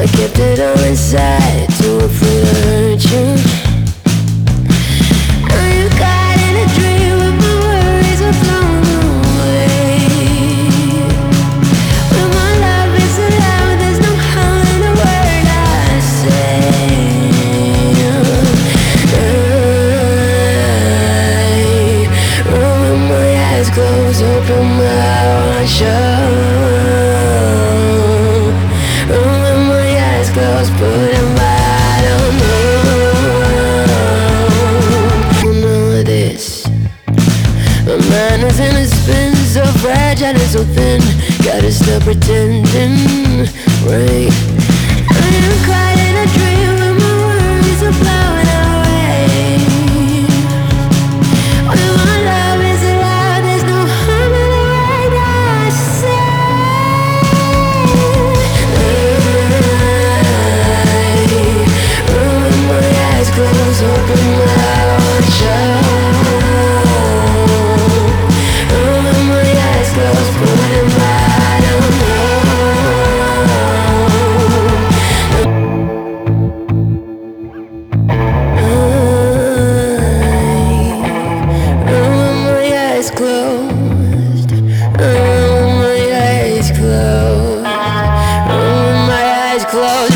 I kept it all inside, too afraid to hurt you. Now you got in a dream, but my worries are blown away. When my love is loud, there's no harm in a word I say. I run with my eyes closed, open my heart shut. Close, putting my heart on hold. Know this. My mind is in a spin, so fragile and so thin. Gotta stop pretending, right? I am caught in a dream when my worries are blowing away. When my love is loud, there's no harm in the right I say. Close, open my heart shut. Open my eyes closed, putting my heart on Open my eyes closed. Open my eyes closed. Open my eyes closed.